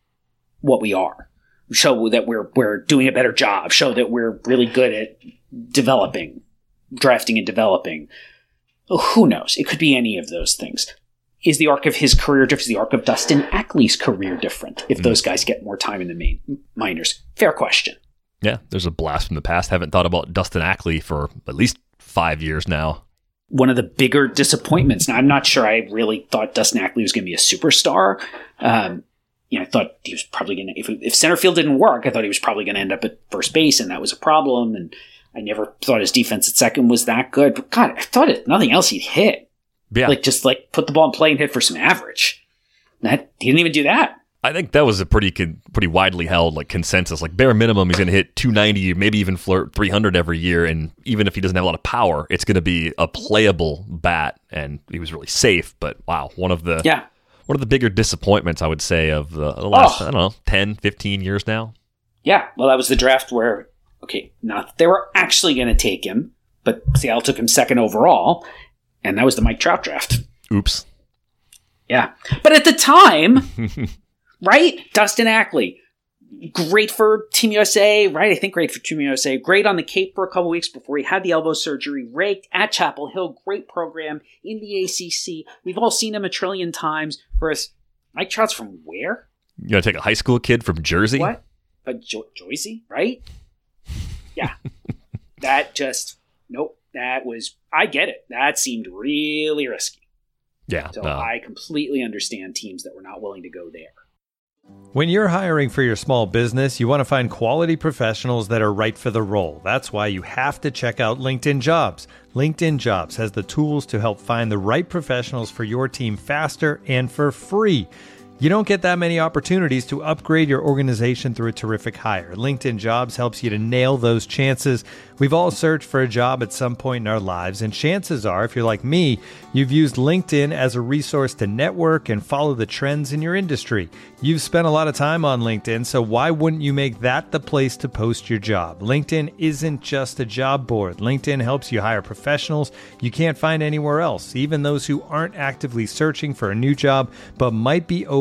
[SPEAKER 7] what we are, show that we're, we're doing a better job, show that we're really good at developing, drafting and developing. Oh, who knows? It could be any of those things. Is the arc of his career different? Is the arc of Dustin Ackley's career different if mm. those guys get more time in the main minors? Fair question.
[SPEAKER 6] Yeah, there's a blast from the past. Haven't thought about Dustin Ackley for at least five years now.
[SPEAKER 7] One of the bigger disappointments. Now, I'm not sure I really thought Dustin Ackley was going to be a superstar. Um, you know, I thought he was probably going to, if, if center field didn't work, I thought he was probably going to end up at first base, and that was a problem. And I never thought his defense at second was that good. But God, I thought it, nothing else he'd hit.
[SPEAKER 6] Yeah.
[SPEAKER 7] Like, just like put the ball in play and hit for some average. That, he didn't even do that.
[SPEAKER 6] I think that was a pretty pretty widely held like consensus. Like bare minimum, he's going to hit two ninety, maybe even flirt three hundred every year. And even if he doesn't have a lot of power, it's going to be a playable bat. And he was really safe. But wow, one of the
[SPEAKER 7] yeah.
[SPEAKER 6] one of the bigger disappointments, I would say, of the last, oh. I don't know, ten, fifteen years now.
[SPEAKER 7] Yeah, well, that was the draft where, okay, not that they were actually going to take him, but Seattle took him second overall. And that was the Mike Trout draft.
[SPEAKER 6] Oops.
[SPEAKER 7] Yeah. But at the time, right? Dustin Ackley, great for Team U S A, right? I think great for Team U S A. Great on the Cape for a couple weeks before he had the elbow surgery. Raked at Chapel Hill. Great program in the A C C. We've all seen him a trillion times. Whereas Mike Trout's from where?
[SPEAKER 6] You gotta take a high school kid from Jersey?
[SPEAKER 7] What? But jo- Jersey, right? Yeah. That just, nope. That was, I get it. That seemed really risky.
[SPEAKER 6] Yeah.
[SPEAKER 7] So
[SPEAKER 6] no.
[SPEAKER 7] I completely understand teams that were not willing to go there.
[SPEAKER 4] When you're hiring for your small business, you want to find quality professionals that are right for the role. That's why you have to check out LinkedIn Jobs. LinkedIn Jobs has the tools to help find the right professionals for your team faster and for free. You don't get that many opportunities to upgrade your organization through a terrific hire. LinkedIn Jobs helps you to nail those chances. We've all searched for a job at some point in our lives, and chances are, if you're like me, you've used LinkedIn as a resource to network and follow the trends in your industry. You've spent a lot of time on LinkedIn, so why wouldn't you make that the place to post your job? LinkedIn isn't just a job board. LinkedIn helps you hire professionals you can't find anywhere else, even those who aren't actively searching for a new job, but might be open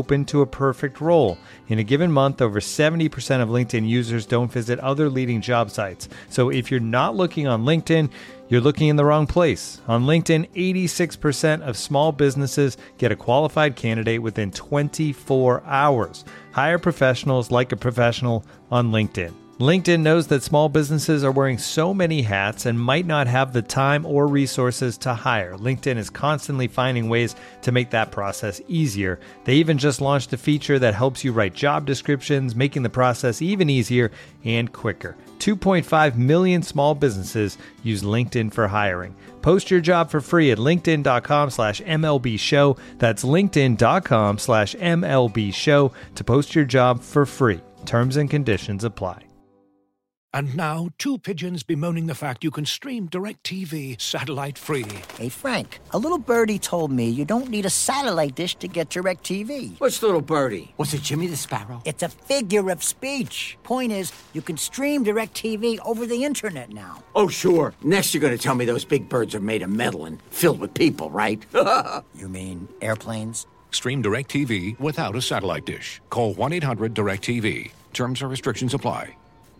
[SPEAKER 4] open to a perfect role. In a given month, over seventy percent of LinkedIn users don't visit other leading job sites. So if you're not looking on LinkedIn, you're looking in the wrong place. On LinkedIn, eighty-six percent of small businesses get a qualified candidate within twenty-four hours. Hire professionals like a professional on LinkedIn. LinkedIn knows that small businesses are wearing so many hats and might not have the time or resources to hire. LinkedIn is constantly finding ways to make that process easier. They even just launched a feature that helps you write job descriptions, making the process even easier and quicker. two point five million small businesses use LinkedIn for hiring. Post your job for free at linkedin.com slash MLB show. That's linkedin.com slash MLB show to post your job for free. Terms and conditions apply.
[SPEAKER 1] And now, two pigeons bemoaning the fact you can stream DirecTV satellite-free.
[SPEAKER 2] Hey, Frank, a little birdie told me you don't need a satellite dish to get DirecTV.
[SPEAKER 3] What's little birdie? Was it Jimmy the Sparrow?
[SPEAKER 2] It's a figure of speech. Point is, you can stream DirecTV over the internet now.
[SPEAKER 3] Oh, sure. Next you're going to tell me those big birds are made of metal and filled with people, right?
[SPEAKER 2] You mean airplanes?
[SPEAKER 1] Stream DirecTV without a satellite dish. Call one eight hundred direct T V. Terms and restrictions apply.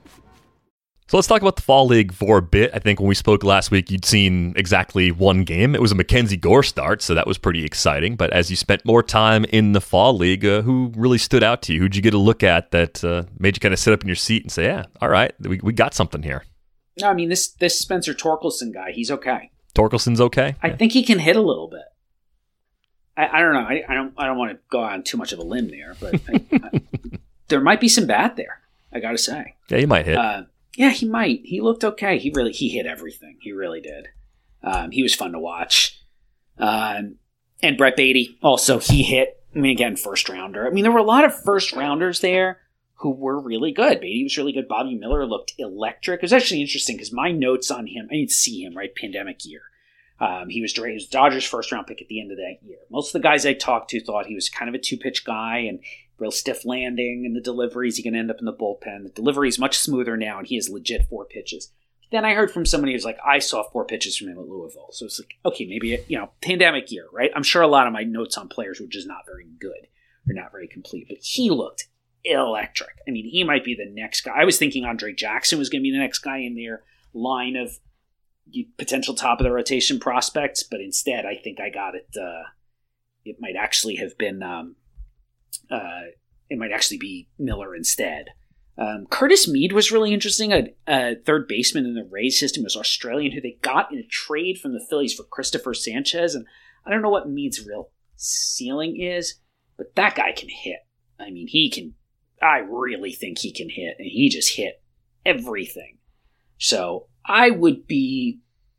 [SPEAKER 6] So let's talk about the Fall League for a bit. I think when we spoke last week, you'd seen exactly one game. It was a Mackenzie Gore start, so that was pretty exciting. But as you spent more time in the Fall League, uh, who really stood out to you? Who'd you get a look at that uh, made you kind of sit up in your seat and say, yeah, all right, we, we got something here?
[SPEAKER 7] No, I mean, this this Spencer Torkelson guy, he's okay.
[SPEAKER 6] Torkelson's okay?
[SPEAKER 7] I
[SPEAKER 6] yeah.
[SPEAKER 7] think he can hit a little bit. I, I don't know. I, I don't I don't want to go on too much of a limb there, but I, I, there might be some bat there, I got to say.
[SPEAKER 6] Yeah, he might hit.
[SPEAKER 7] Uh, Yeah, he might. He looked okay. He really he hit everything. He really did. Um, he was fun to watch. Um, and Brett Beatty also, he hit. I mean, again, first rounder. I mean, there were a lot of first rounders there who were really good. Beatty was really good. Bobby Miller looked electric. It was actually interesting because my notes on him, I didn't see him, right? Pandemic year. Um, he was he was Dodgers first round pick at the end of that year. Most of the guys I talked to thought he was kind of a two pitch guy and real stiff landing, and the deliveries, he can end up in the bullpen. The delivery is much smoother now, and he has legit four pitches. Then I heard from somebody who's like, I saw four pitches from him at Louisville. So it's like, okay, maybe, you know, pandemic year, right? I'm sure a lot of my notes on players were just not very good or not very complete, but he looked electric. I mean, he might be the next guy. I was thinking Andre Jackson was going to be the next guy in their line of potential top of the rotation prospects, but instead I think I got it. Uh, it might actually have been, um, uh, it might actually be Miller instead. Um, Curtis Mead was really interesting. A, a third baseman in the Rays system was Australian, who they got in a trade from the Phillies for Christopher Sanchez. And I don't know what Mead's real ceiling is, but that guy can hit. I mean, he can, I really think he can hit, and he just hit everything. So I would be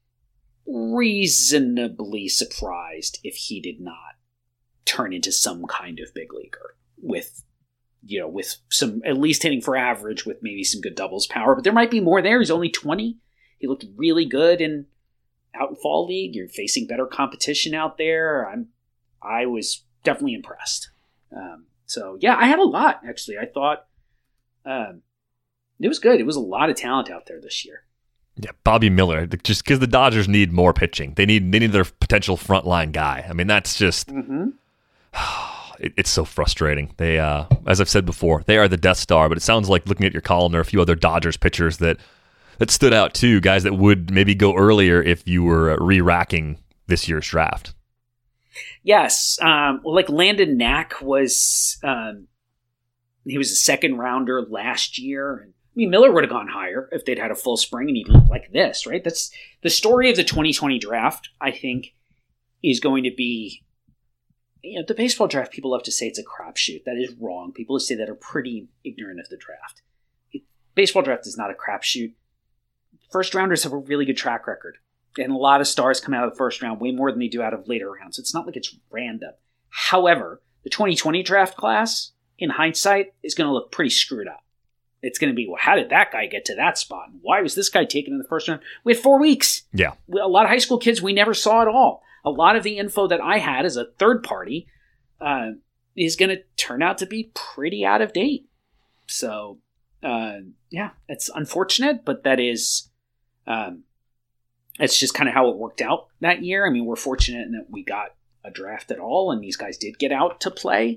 [SPEAKER 7] reasonably surprised if he did not turn into some kind of big leaguer with, you know, with some, at least hitting for average with maybe some good doubles power, but there might be more there. He's only twenty. He looked really good in out in Fall League. You're facing better competition out there. I'm, I was definitely impressed. Um, so yeah, I had a lot, actually. I thought, um, it was good. It was a lot of talent out there this year.
[SPEAKER 6] Yeah, Bobby Miller, just because the Dodgers need more pitching. They need they need their potential frontline guy. I mean, that's just,
[SPEAKER 7] Mm-hmm.
[SPEAKER 6] it, it's so frustrating. They, uh, as I've said before, they are the Death Star, but it sounds like looking at your column, there are a few other Dodgers pitchers that, that stood out too, guys that would maybe go earlier if you were re-racking this year's draft.
[SPEAKER 7] Yes. Um, well, like Landon Knack was, um, he was a second rounder last year. And I mean, Miller would have gone higher if they'd had a full spring and he'd look like this, right? That's the story of the twenty twenty draft, I think, is going to be, you know, the baseball draft, people love to say it's a crapshoot. That is wrong. People who say that are pretty ignorant of the draft. It, baseball draft is not a crapshoot. First rounders have a really good track record. And a lot of stars come out of the first round way more than they do out of later rounds. It's not like it's random. However, the twenty twenty draft class, in hindsight, is going to look pretty screwed up. It's going to be, well, how did that guy get to that spot? Why was this guy taken in the first round? We had four weeks.
[SPEAKER 6] Yeah.
[SPEAKER 7] A lot of high school kids we never saw at all. A lot of the info that I had as a third party uh, is going to turn out to be pretty out of date. So, uh, yeah, it's unfortunate, but that is, um, it's just kind of how it worked out that year. I mean, we're fortunate in that we got a draft at all, and these guys did get out to play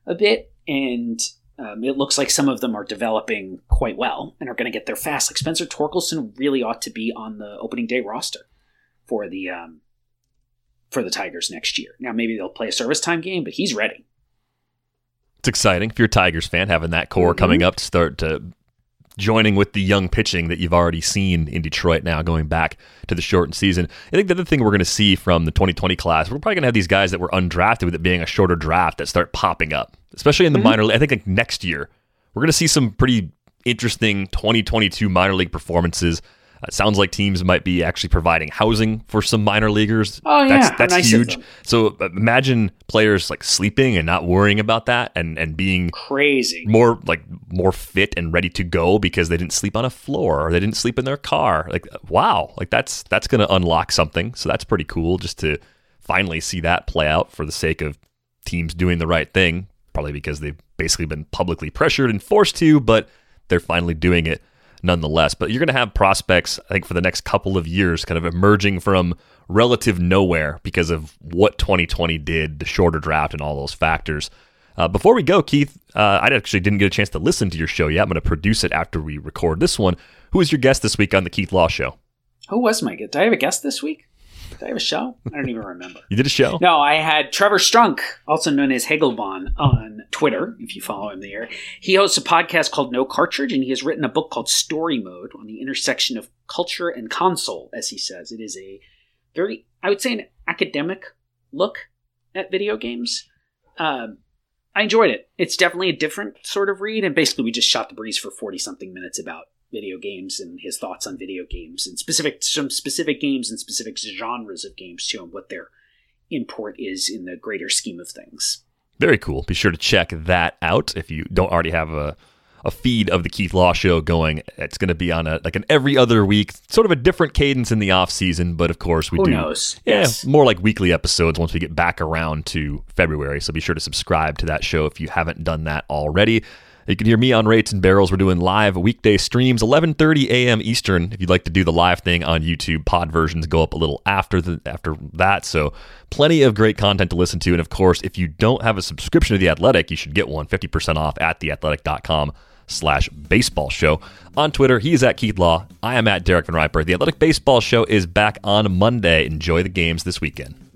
[SPEAKER 7] a bit, and um, it looks like some of them are developing quite well and are going to get there fast. Like Spencer Torkelson really ought to be on the opening day roster for the um, for the Tigers next year. Now, maybe they'll play a service time game, but he's ready.
[SPEAKER 6] It's exciting if you're a Tigers fan, having that core mm-hmm. coming up to start to joining with the young pitching that you've already seen in Detroit now going back to the shortened season. I think the other thing we're going to see from the twenty twenty class, we're probably going to have these guys that were undrafted with it being a shorter draft that start popping up, especially in the mm-hmm. minor league. I think like next year, we're going to see some pretty interesting twenty twenty-two minor league performances. Uh, it sounds like teams might be actually providing housing for some minor leaguers.
[SPEAKER 7] Oh, yeah.
[SPEAKER 6] That's, that's
[SPEAKER 7] nice
[SPEAKER 6] huge. So uh, imagine players like sleeping and not worrying about that and, and being
[SPEAKER 7] crazy,
[SPEAKER 6] more like more fit and ready to go because they didn't sleep on a floor or they didn't sleep in their car. Like, wow, like that's that's going to unlock something. So that's pretty cool just to finally see that play out for the sake of teams doing the right thing, probably because they've basically been publicly pressured and forced to, but they're finally doing it nonetheless. But you're going to have prospects, I think, for the next couple of years kind of emerging from relative nowhere because of what twenty twenty did, the shorter draft and all those factors. Uh, before we go, Keith, uh, I actually didn't get a chance to listen to your show yet. I'm going to produce it after we record this one. Who was your guest this week on the Keith Law Show?
[SPEAKER 7] Who was my guest? Did I have a guest this week? Did I have a show? I don't even remember.
[SPEAKER 6] You did a show?
[SPEAKER 7] No, I had Trevor Strunk, also known as Hegelbon, on Twitter, if you follow him there. He hosts a podcast called No Cartridge, and he has written a book called Story Mode on the intersection of culture and console, as he says. It is a very, I would say, an academic look at video games. Um, I enjoyed it. It's definitely a different sort of read, and basically we just shot the breeze for forty-something minutes about video games and his thoughts on video games and specific some specific games and specific genres of games too, and what their import is in the greater scheme of things.
[SPEAKER 6] Very cool. Be sure to check that out if you don't already have a a feed of the Keith Law Show going. It's going to be on a like an every other week, sort of a different cadence in the off season, but of course we
[SPEAKER 7] Who
[SPEAKER 6] do
[SPEAKER 7] knows?
[SPEAKER 6] Yeah,
[SPEAKER 7] yes.
[SPEAKER 6] more like weekly episodes once we get back around to February. So be sure to subscribe to that show if you haven't done that already. You can hear me on Rates and Barrels. We're doing live weekday streams, eleven thirty a.m. Eastern. If you'd like to do the live thing on YouTube, pod versions go up a little after the after that. So plenty of great content to listen to. And of course, if you don't have a subscription to The Athletic, you should get one, fifty percent off at theathletic.com slash baseball show. On Twitter, he is at Keith Law. I am at Derek Van Riper. The Athletic Baseball Show is back on Monday. Enjoy the games this weekend.